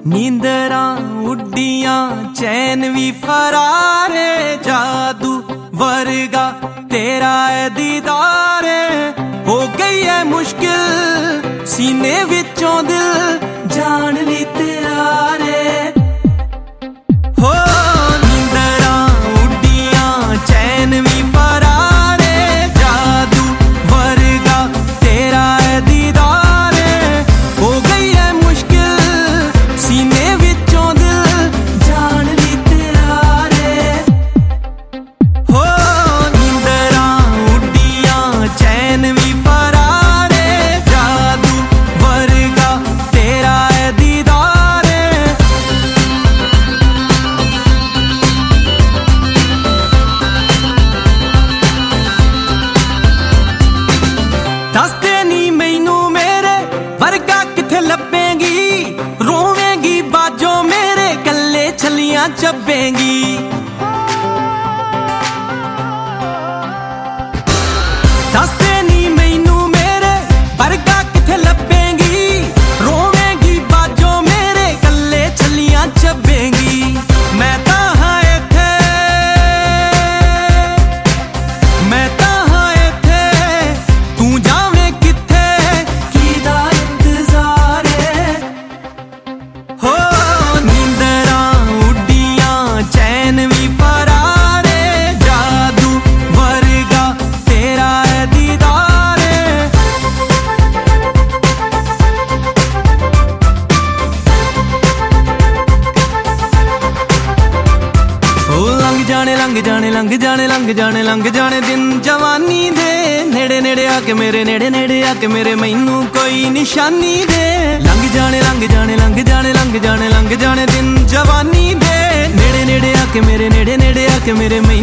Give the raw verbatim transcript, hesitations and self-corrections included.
नींदरा उड्डियां चैन भी फरारे, जादू वर्गा तेरा है दीदार, हो गई है मुश्किल सीने विचों दिल जान ली तेरा रे। हो नींदरा उड्डियां चैन भी फरारे, जादू वर्गा तेरा है दीदार, हो गई है मुश्किल सीने विचों दिल जान ली तेरा रे। हो नींदरा उड्डियां चैन भी फरारे, जादू वर्गा तेरा है दीदार। दसदे नी मैनू मेरे वर्गा किथे लभेगी, रोवेंगी बाजो मेरे कल्ले छलियां चबेंगी। दसदे नी मैनू मेरे वर्गा किथे लभेगी, रोवेंगी बाजो मेरे कल्ले छलियां चबेंगी। मैं तां हां इत्थे, मैं तां हां इत्थे, तू जावें किथे कीदा इंतजार है। हो नींदरा उड्डियां चैन भी फरारे, जादू वर्गा तेरा है दीदार। ओ लंघ जाने लंघ जाने लंघ जाने लंघ जाने लंघ जाने दिन जवानी दे, नेड़े नेड़े आके मेरे नेड़े नेड़े आके मेरे मैनू कोई निशानी दे। लंघ जाने लंघ जाने लंघ जाने लंघ जाने लंघ जाने दिन जवानी दे, नेड़े नेड़े आके मेरे नेड़े नेड़े आके मेरे